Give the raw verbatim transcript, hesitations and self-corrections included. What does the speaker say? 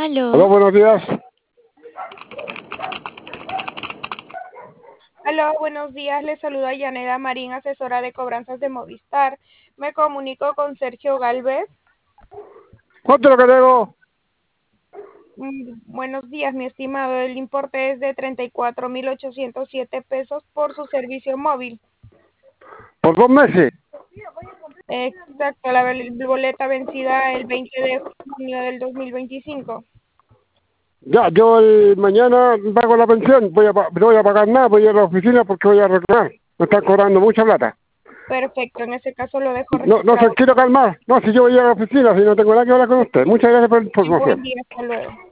Aló, Aló. buenos días. Aló, buenos días. Le saluda Yaneda Marín, asesora de cobranzas de Movistar. Me comunico con Sergio Galvez. ¿Cuánto es lo que debo? Mm, Buenos días, mi estimado. El importe es de treinta y cuatro mil ochocientos siete pesos por su servicio móvil. Por dos meses. Exacto, la vel- boleta vencida el veinte de junio del dos mil veinticinco. Ya, yo el mañana pago la pensión. Voy a, pa- no voy a pagar nada, voy a ir a la oficina porque voy a reclamar. Me están cobrando mucha plata. Perfecto, en ese caso lo dejo No, no se registrado. quiero calmar. No, si yo voy a ir a la oficina, si no tengo nada que hablar con usted. Muchas gracias por la Buen información. día, hasta luego.